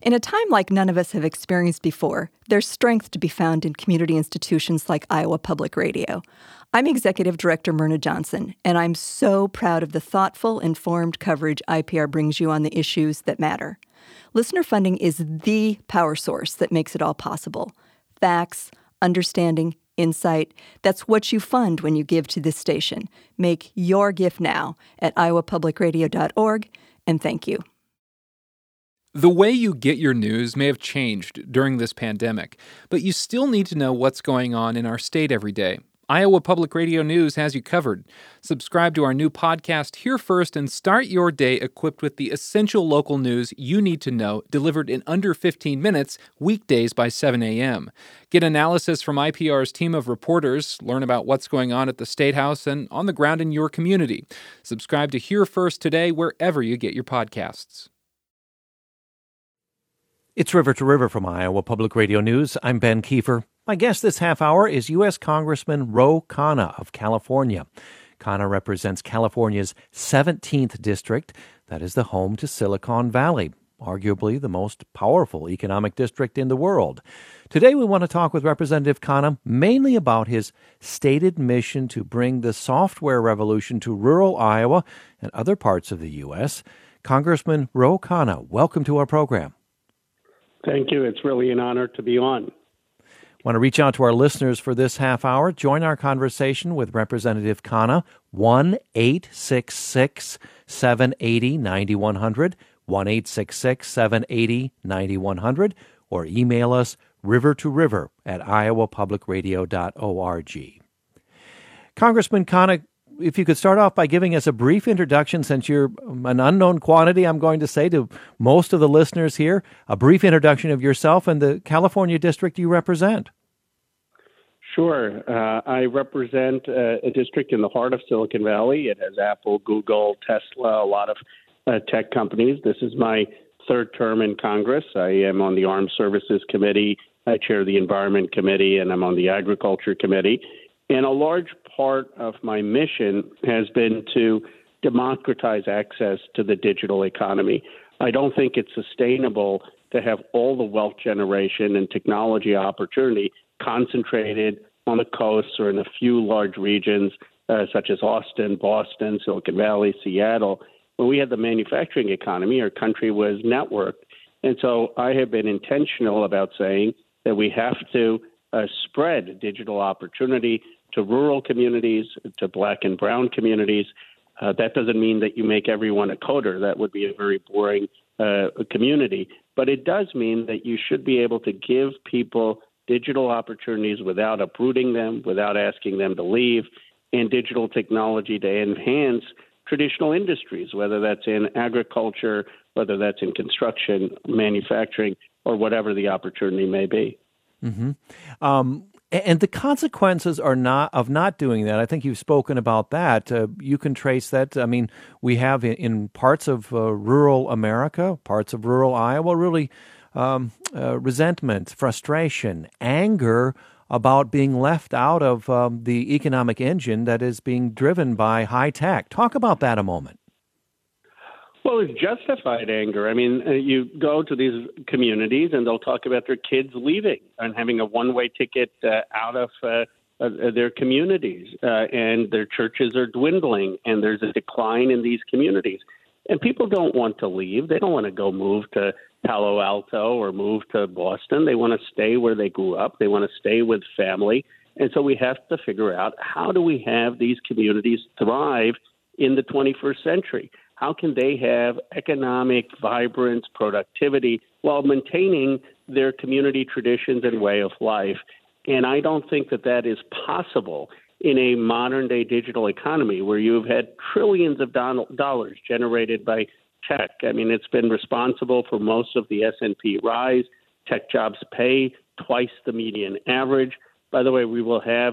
In a time like none of us have experienced before, there's strength to be found in community institutions like Iowa Public Radio. I'm Executive Director Myrna Johnson, and I'm so proud of the thoughtful, informed coverage IPR brings you on the issues that matter. Listener funding is the power source that makes it all possible. Facts, understanding, insight, that's what you fund when you give to this station. Make your gift now at iowapublicradio.org, and thank you. The way you get your news may have changed during this pandemic, but you still need to know what's going on in our state every day. Iowa Public Radio News has you covered. Subscribe to our new podcast, Here First, and start your day equipped with the essential local news you need to know, delivered in under 15 minutes, weekdays by 7 a.m. Get analysis from IPR's team of reporters, learn about what's going on at the State House and on the ground in your community. Subscribe to Here First today wherever you get your podcasts. It's River to River from Iowa Public Radio News. I'm Ben Kiefer. My guest this half hour is U.S. Congressman Ro Khanna of California. Khanna represents California's 17th district. That is the home to Silicon Valley, arguably the most powerful economic district in the world. Today we want to talk with Representative Khanna mainly about his stated mission to bring the software revolution to rural Iowa and other parts of the U.S. Congressman Ro Khanna, welcome to our program. Thank you. It's really an honor to be on. Want to reach out to our listeners for this half hour? Join our conversation with Representative Khanna, 1-866-780-9100, 1-866-780-9100, or email us rivertoriver@iowapublicradio.org. Congressman Khanna, if you could start off by giving us a brief introduction, since you're an unknown quantity, I'm going to say to most of the listeners here, a brief introduction of yourself and the California district you represent. Sure. I represent a district in the heart of Silicon Valley. It has Apple, Google, Tesla, a lot of tech companies. This is my third term in Congress. I am on the Armed Services Committee. I chair the Environment Committee, and I'm on the Agriculture Committee. And a large part of my mission has been to democratize access to the digital economy. I don't think it's sustainable to have all the wealth generation and technology opportunity concentrated on the coasts or in a few large regions such as Austin, Boston, Silicon Valley, Seattle. When we had the manufacturing economy, our country was networked. And so I have been intentional about saying that we have to spread digital opportunity to rural communities, to Black and brown communities. That doesn't mean that you make everyone a coder. That would be a very boring community. But it does mean that you should be able to give people digital opportunities without uprooting them, without asking them to leave, and digital technology to enhance traditional industries, whether that's in agriculture, whether that's in construction, manufacturing, or whatever the opportunity may be. Mm-hmm. And the consequences are not doing that. I think you've spoken about that. You can trace that. I mean, we have in parts of rural America, parts of rural Iowa, really resentment, frustration, anger about being left out of the economic engine that is being driven by high tech. Talk about that a moment. Well, it's justified anger. I mean, you go to these communities and they'll talk about their kids leaving and having a one-way ticket out of their communities, and their churches are dwindling, and there's a decline in these communities. And people don't want to leave. They don't want to go move to Palo Alto or move to Boston. They want to stay where they grew up. They want to stay with family. And so we have to figure out, how do we have these communities thrive in the 21st century? How can they have economic vibrance, productivity, while maintaining their community traditions and way of life? And I don't think that that is possible in a modern-day digital economy where you've had trillions of dollars generated by tech. I mean, it's been responsible for most of the S&P rise. Tech jobs pay twice the median average. By the way, we will have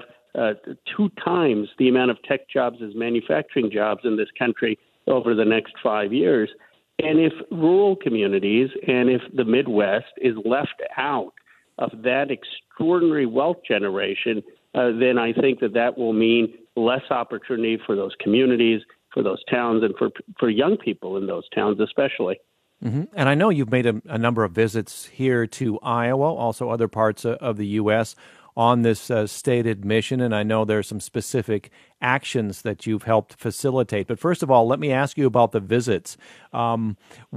2 times the amount of tech jobs as manufacturing jobs in this country over the next 5 years. And if rural communities and if the Midwest is left out of that extraordinary wealth generation, then I think that will mean less opportunity for those communities, for those towns, and for young people in those towns especially. And I know you've made a number of visits here to Iowa, also other parts of the U.S. on this stated mission, and I know there are some specific actions that you've helped facilitate. But first of all, let me ask you about the visits. Tell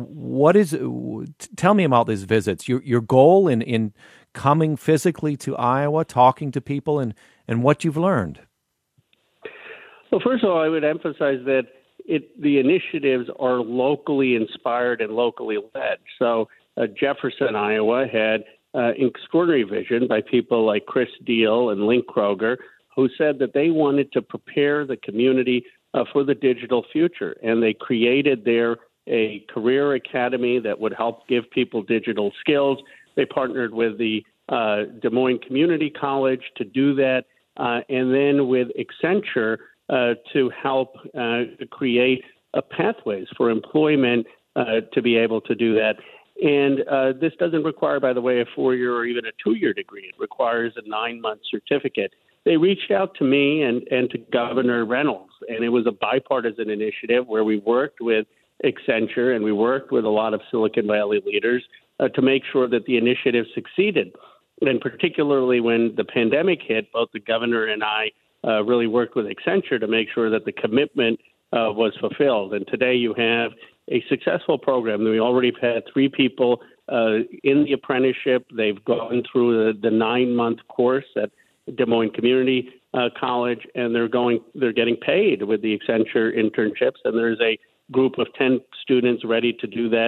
me about these visits, your goal in coming physically to Iowa, talking to people, and what you've learned. Well, first of all, I would emphasize that the initiatives are locally inspired and locally led. So Jefferson, Iowa had extraordinary vision by people like Chris Deal and Link Kroger, who said that they wanted to prepare the community for the digital future. And they created there a career academy that would help give people digital skills. They partnered with the Des Moines Community College to do that, and then with Accenture to help create pathways for employment to be able to do that. And this doesn't require, by the way, a 4-year or even a 2-year degree. It requires a 9-month certificate. They reached out to me and to Governor Reynolds, and it was a bipartisan initiative where we worked with Accenture and we worked with a lot of Silicon Valley leaders to make sure that the initiative succeeded. And particularly when the pandemic hit, both the governor and I really worked with Accenture to make sure that the commitment was fulfilled. And today you have a successful program. We already have had 3 people in the apprenticeship. They've gone through the 9-month course at Des Moines Community College, and they're getting paid with the Accenture internships. And there's a group of 10 students ready to do that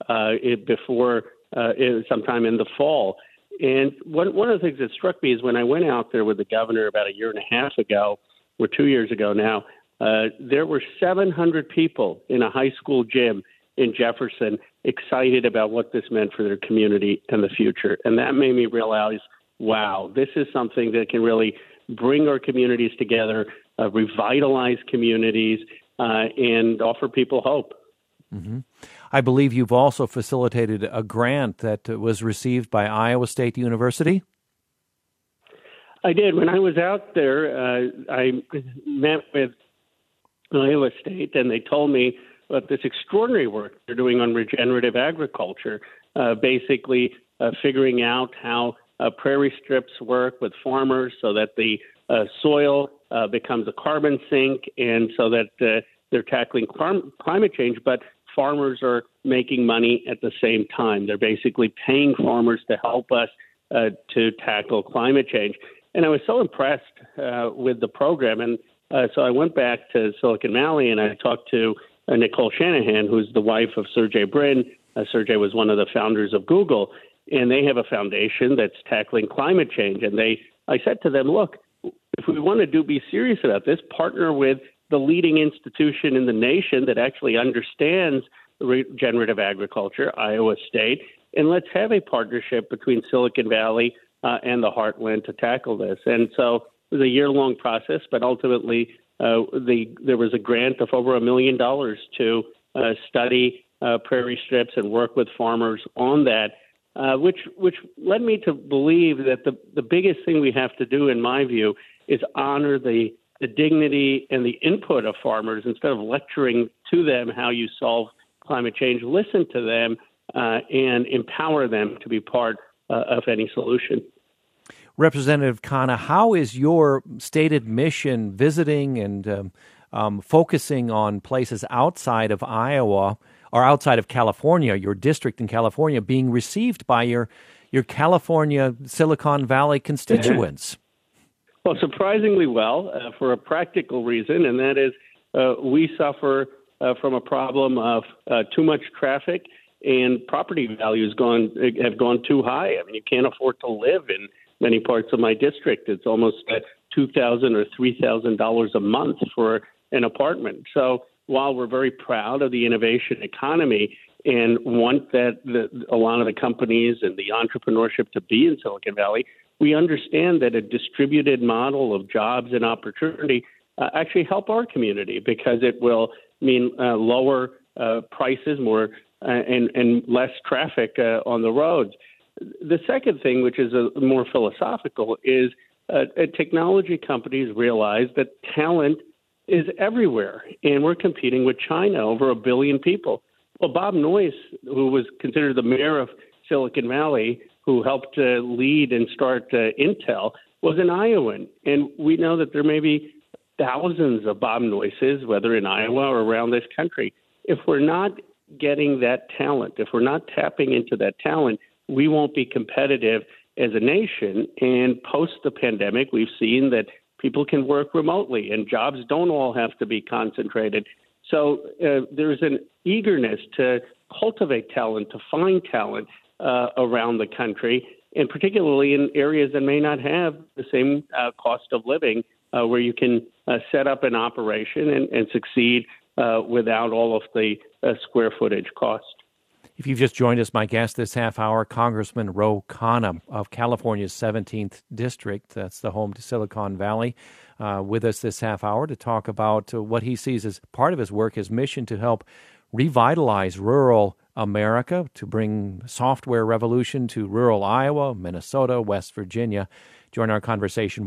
sometime in the fall. And one of the things that struck me is when I went out there with the governor about 1.5 years ago, or 2 years ago now, there were 700 people in a high school gym in Jefferson excited about what this meant for their community and the future. And that made me realize, wow, this is something that can really bring our communities together, revitalize communities, and offer people hope. Mm-hmm. I believe you've also facilitated a grant that was received by Iowa State University. I did. When I was out there, I met with Iowa State, and they told me about this extraordinary work they're doing on regenerative agriculture, basically figuring out how prairie strips work with farmers so that the soil becomes a carbon sink, and so that they're tackling climate change, but farmers are making money at the same time. They're basically paying farmers to help us to tackle climate change. And I was so impressed with the program. And so I went back to Silicon Valley and I talked to Nicole Shanahan, who's the wife of Sergey Brin. Sergey was one of the founders of Google. And they have a foundation that's tackling climate change. And I said to them, look, if we want to be serious about this, partner with the leading institution in the nation that actually understands regenerative agriculture, Iowa State, and let's have a partnership between Silicon Valley and the Heartland to tackle this. And so it was a year-long process, but ultimately there was a grant of over $1 million to study prairie strips and work with farmers on that, which led me to believe that the biggest thing we have to do, in my view, is honor the dignity and the input of farmers. Instead of lecturing to them how you solve climate change, listen to them and empower them to be part of any solution. Representative Khanna, how is your stated mission visiting and focusing on places outside of Iowa or outside of California, your district in California, being received by your California Silicon Valley constituents? Well, surprisingly well, for a practical reason, and that is we suffer from a problem of too much traffic, and property values have gone too high. I mean, you can't afford to live in many parts of my district. It's almost $2,000 or $3,000 a month for an apartment. So while we're very proud of the innovation economy and want that a lot of the companies and the entrepreneurship to be in Silicon Valley, we understand that a distributed model of jobs and opportunity actually help our community because it will mean lower prices, more and less traffic on the roads. The second thing, which is more philosophical, is technology companies realize that talent is everywhere, and we're competing with China, over 1 billion people. Well, Bob Noyce, who was considered the mayor of Silicon Valley, who helped lead and start Intel, was an Iowan. And we know that there may be thousands of Bob Noyces, whether in Iowa or around this country. If we're not getting that talent, if we're not tapping into that talent, we won't be competitive as a nation. And post the pandemic, we've seen that people can work remotely and jobs don't all have to be concentrated. So there's an eagerness to cultivate talent, to find talent around the country, and particularly in areas that may not have the same cost of living, where you can set up an operation and succeed without all of the square footage cost. If you've just joined us, my guest this half hour, Congressman Ro Khanna of California's 17th District. That's the home to Silicon Valley. With us this half hour to talk about what he sees as part of his work, his mission to help revitalize rural America, to bring software revolution to rural Iowa, Minnesota, West Virginia. Join our conversation,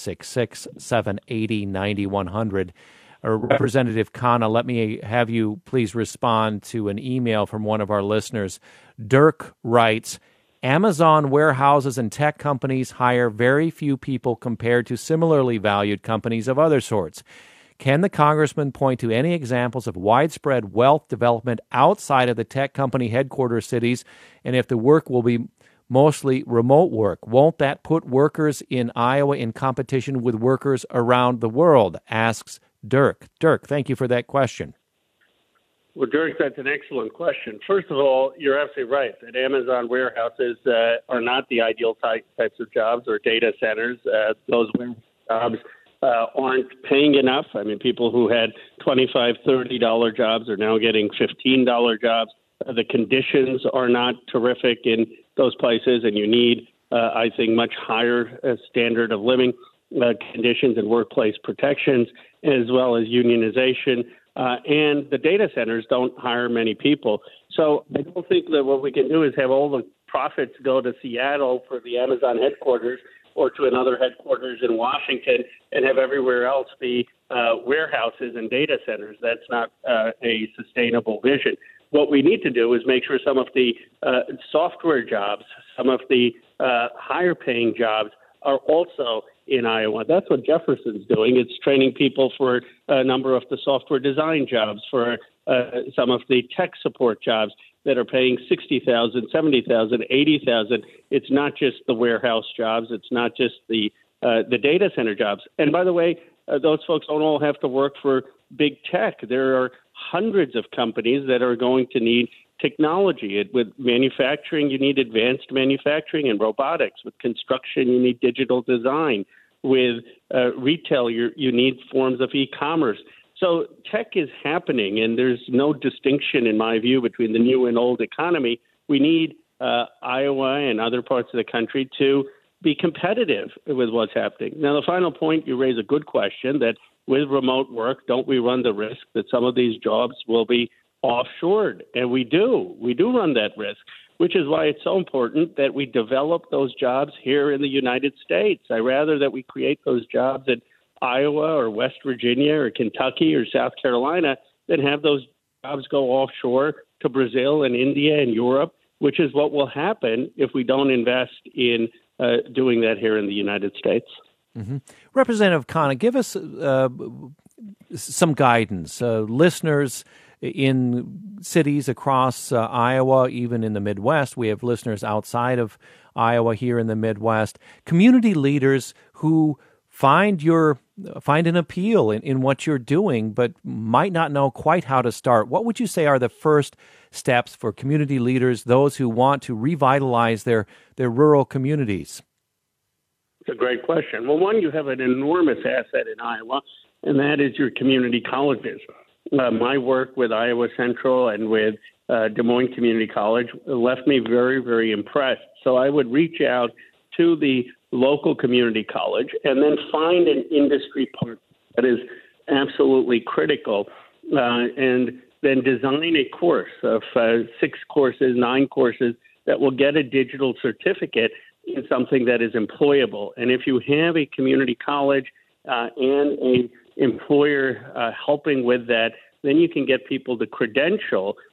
1-866-780-9100. Representative Khanna, let me have you please respond to an email from one of our listeners. Dirk writes, Amazon warehouses and tech companies hire very few people compared to similarly valued companies of other sorts. Can the congressman point to any examples of widespread wealth development outside of the tech company headquarters cities? And if the work will be mostly remote work, won't that put workers in Iowa in competition with workers around the world? Asks Dirk. Dirk, thank you for that question. Well, Dirk, that's an excellent question. First of all, you're absolutely right that Amazon warehouses are not the ideal types of jobs, or data centers. Those jobs aren't paying enough. I mean, people who had $25, $30 jobs are now getting $15 jobs. The conditions are not terrific in those places, and you need, I think, much higher standard of living conditions and workplace protections, as well as unionization. And the data centers don't hire many people. So I don't think that what we can do is have all the profits go to Seattle for the Amazon headquarters or to another headquarters in Washington and have everywhere else be warehouses and data centers. That's not a sustainable vision. What we need to do is make sure some of the software jobs, some of the higher paying jobs are also in Iowa. That's what Jefferson's doing. It's training people for a number of the software design jobs, for some of the tech support jobs that are paying $60,000, $70,000, $80,000. It's not just the warehouse jobs. It's not just the data center jobs. And by the way, those folks don't all have to work for big tech. There are hundreds of companies that are going to need technology. With manufacturing, you need advanced manufacturing and robotics. With construction, you need digital design. With retail, you need forms of e-commerce. So tech is happening, and there's no distinction, in my view, between the new and old economy. We need Iowa and other parts of the country to be competitive with what's happening. Now, the final point, you raise a good question, that with remote work, don't we run the risk that some of these jobs will be offshored? And we do. We do run that risk, which is why it's so important that we develop those jobs here in the United States. I rather that we create those jobs in Iowa or West Virginia or Kentucky or South Carolina than have those jobs go offshore to Brazil and India and Europe, which is what will happen if we don't invest in doing that here in the United States. Mm-hmm. Representative Khanna, give us some guidance. Listeners in cities across Iowa, even in the Midwest, we have listeners outside of Iowa here in the Midwest, community leaders who find an appeal in what you're doing, but might not know quite how to start. What would you say are the first steps for community leaders, those who want to revitalize their rural communities? It's a great question. Well, one, you have an enormous asset in Iowa, and that is your community colleges. My work with Iowa Central and with Des Moines Community College left me very, very impressed. So I would reach out to the local community college and then find an industry partner that is absolutely critical, and then design a course of 6 courses, 9 courses that will get a digital certificate in something that is employable. And if you have a community college and a employer helping with that, then you can get people the credential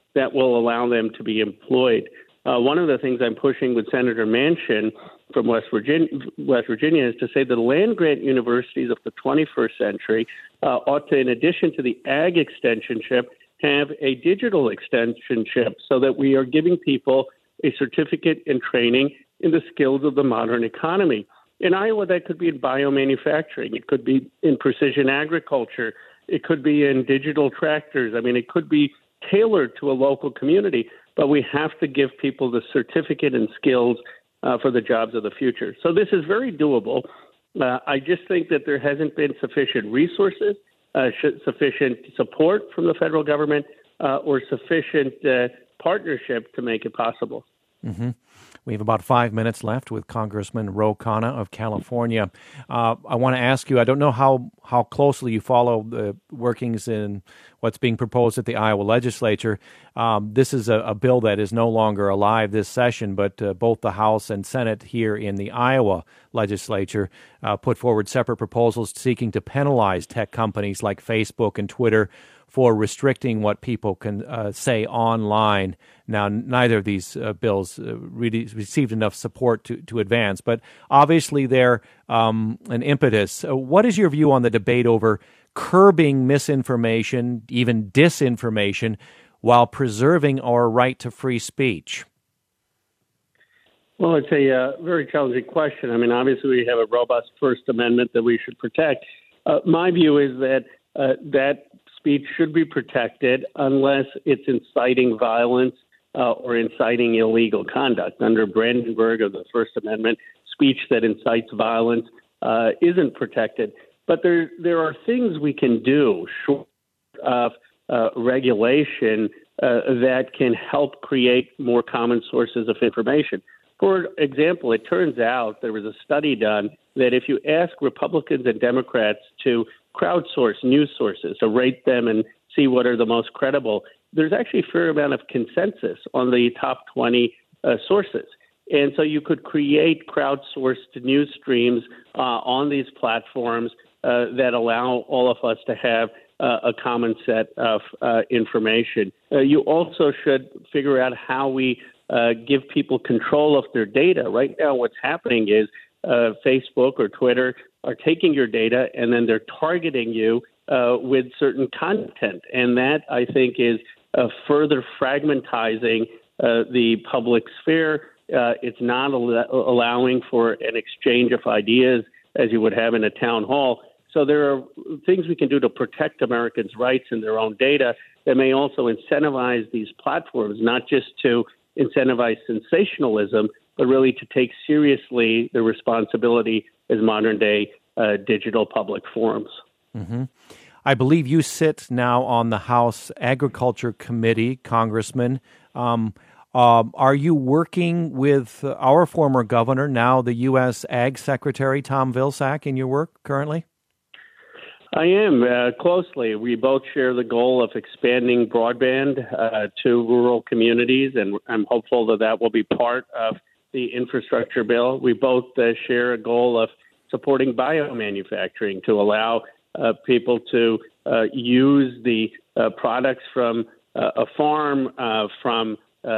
that will allow them to be employed. One of the things I'm pushing with Senator Manchin from West Virginia is to say that land-grant universities of the 21st century ought to, in addition to the ag extensionship, have a digital extensionship so that we are giving people a certificate in training in the skills of the modern economy. In Iowa, that could be in biomanufacturing. It could be in precision agriculture. It could be in digital tractors. I mean, it could be tailored to a local community, but we have to give people the certificate and skills for the jobs of the future. So this is very doable. I just think that there hasn't been sufficient resources, sufficient support from the federal government, or sufficient partnership to make it possible. Mm-hmm. We have about 5 minutes left with Congressman Ro Khanna of California. I want to ask you, I don't know how closely you follow the workings in what's being proposed at the Iowa legislature. This is a bill that is no longer alive this session, but both the House and Senate here in the Iowa legislature put forward separate proposals seeking to penalize tech companies like Facebook and Twitter for restricting what people can say online. Now, neither of these bills really received enough support to advance, but obviously they're an impetus. What is your view on the debate over curbing misinformation, even disinformation, while preserving our right to free speech? Well, it's a very challenging question. I mean, obviously we have a robust First Amendment that we should protect. My view is that that speech should be protected unless it's inciting violence or inciting illegal conduct. Under Brandenburg of the First Amendment, speech that incites violence isn't protected. But there are things we can do short of regulation that can help create more common sources of information. For example, it turns out there was a study done that if you ask Republicans and Democrats to crowdsource news sources, to rate them and see what are the most credible, there's actually a fair amount of consensus on the top 20 sources. And so you could create crowdsourced news streams on these platforms that allow all of us to have a common set of information. You also should figure out how we give people control of their data. Right now, what's happening is Facebook or Twitter are taking your data and then they're targeting you with certain content. And that, I think, is further fragmentizing the public sphere. It's not allowing for an exchange of ideas as you would have in a town hall. So there are things we can do to protect Americans' rights in their own data that may also incentivize these platforms, not just to incentivize sensationalism, but really to take seriously the responsibility as modern-day digital public forums. Mm-hmm. I believe you sit now on the House Agriculture Committee, Congressman. Are you working with our former governor, now the U.S. Ag Secretary, Tom Vilsack, in your work currently? I am closely. We both share the goal of expanding broadband to rural communities, and I'm hopeful that that will be part of the infrastructure bill. We both share a goal of supporting biomanufacturing to allow people to use the products from a farm, from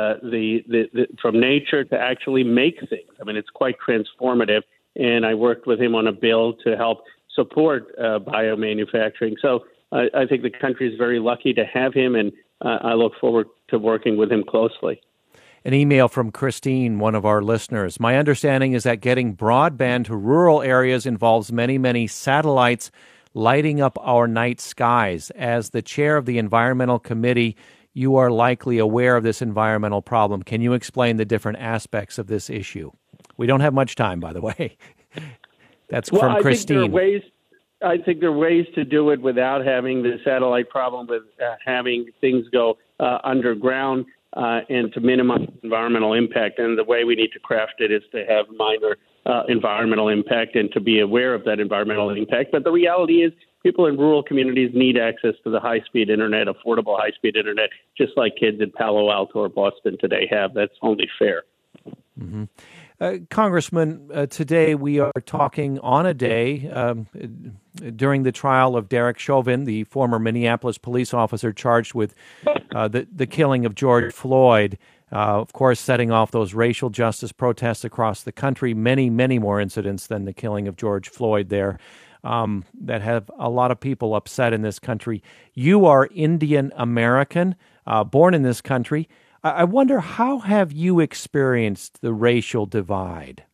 from nature to actually make things. I mean, it's quite transformative, and I worked with him on a bill to help support biomanufacturing. So I think the country is very lucky to have him, and I look forward to working with him closely. An email from Christine, one of our listeners. My understanding is that getting broadband to rural areas involves many, many satellites lighting up our night skies. As the chair of the Environmental Committee, you are likely aware of this environmental problem. Can you explain the different aspects of this issue? We don't have much time, by the way. That's from Christine. I think there are ways to do it without having the satellite problem, with having things go underground and to minimize environmental impact. And the way we need to craft it is to have minor environmental impact and to be aware of that environmental impact. But the reality is people in rural communities need access to the high-speed internet, affordable high-speed internet, just like kids in Palo Alto or Boston today have. That's only fair. Mm-hmm. Congressman, today we are talking on a day during the trial of Derek Chauvin, the former Minneapolis police officer charged with the killing of George Floyd, of course, setting off those racial justice protests across the country, many, many more incidents than the killing of George Floyd there that have a lot of people upset in this country. You are Indian American, born in this country. I wonder, how have you experienced the racial divide?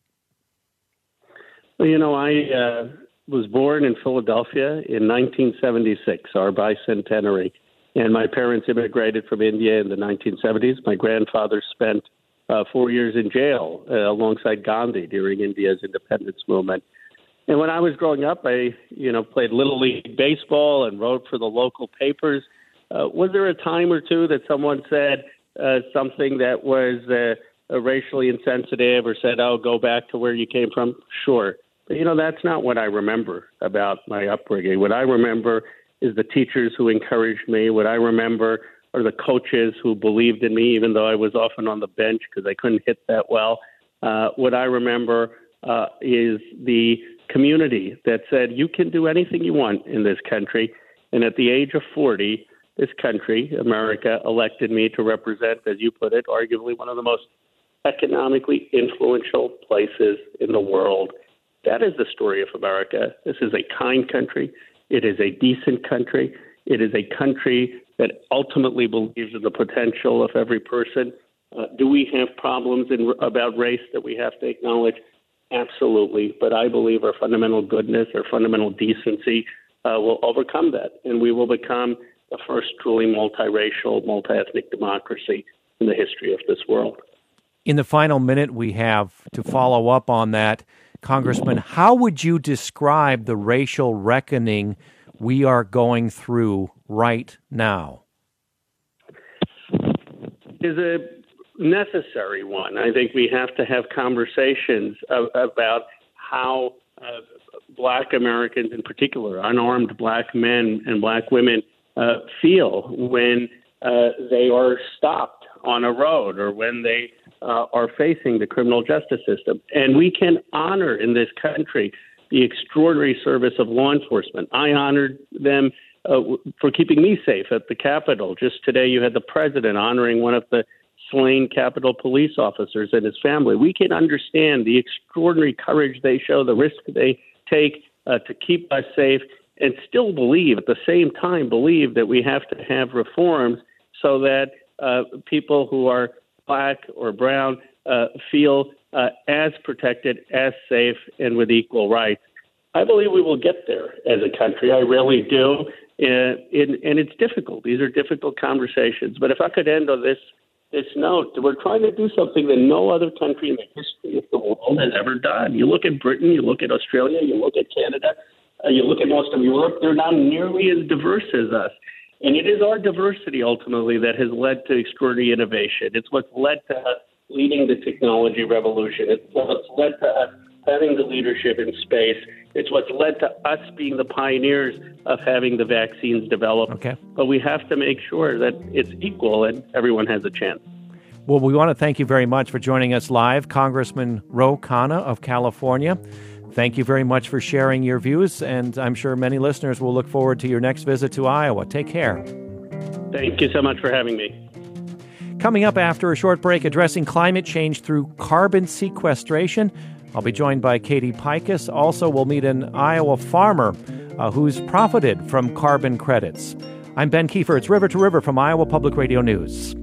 Well, I was born in Philadelphia in 1976, our bicentenary, and my parents immigrated from India in the 1970s. My grandfather spent 4 years in jail alongside Gandhi during India's independence movement. And when I was growing up, I, played Little League baseball and wrote for the local papers. Was there a time or two that someone said something that was racially insensitive or said, oh, go back to where you came from? Sure. But, that's not what I remember about my upbringing. What I remember is the teachers who encouraged me. What I remember are the coaches who believed in me, even though I was often on the bench because I couldn't hit that well. What I remember is the community that said, you can do anything you want in this country. And at the age of 40, this country, America, elected me to represent, as you put it, arguably one of the most economically influential places in the world. That is the story of America. This is a kind country. It is a decent country. It is a country that ultimately believes in the potential of every person. Do we have problems about race that we have to acknowledge? Absolutely. But I believe our fundamental goodness, our fundamental decency will overcome that, and we will become the first truly multiracial, multi-ethnic democracy in the history of this world. In the final minute we have to follow up on that, Congressman, how would you describe the racial reckoning we are going through right now? It is a necessary one. I think we have to have conversations about how Black Americans in particular, unarmed Black men and Black women, feel when they are stopped on a road or when they are facing the criminal justice system. And we can honor in this country the extraordinary service of law enforcement. I honored them for keeping me safe at the Capitol. Just today you had the president honoring one of the slain Capitol police officers and his family. We can understand the extraordinary courage they show, the risk they take to keep us safe, and still believe, at the same time, believe that we have to have reforms so that people who are Black or brown feel as protected, as safe, and with equal rights. I believe we will get there as a country. I really do. And it's difficult. These are difficult conversations. But if I could end on this note, we're trying to do something that no other country in the history of the world has ever done. You look at Britain, you look at Australia, you look at Canada, you look at most of Europe, they're not nearly as diverse as us. And it is our diversity, ultimately, that has led to extraordinary innovation. It's what's led to us leading the technology revolution. It's what's led to us having the leadership in space. It's what's led to us being the pioneers of having the vaccines developed. Okay. But we have to make sure that it's equal and everyone has a chance. Well, we want to thank you very much for joining us live, Congressman Ro Khanna of California. Thank you very much for sharing your views, and I'm sure many listeners will look forward to your next visit to Iowa. Take care. Thank you so much for having me. Coming up after a short break, addressing climate change through carbon sequestration. I'll be joined by Katie Pikus. Also, we'll meet an Iowa farmer who's profited from carbon credits. I'm Ben Kiefer. It's River to River from Iowa Public Radio News.